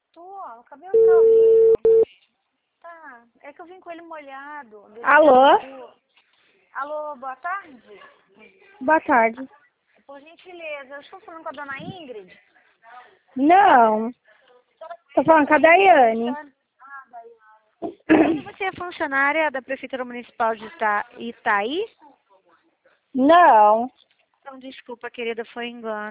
Tô, o cabelo tá horrível. Tá, é que eu vim com ele molhado. Alô? Alô, boa tarde? Boa tarde. Por gentileza, eu estou falando com a dona Ingrid? Não. Tô falando com a Daiane. E você é funcionária da Prefeitura Municipal de Itaí? Não. Então, desculpa, querida, foi engano.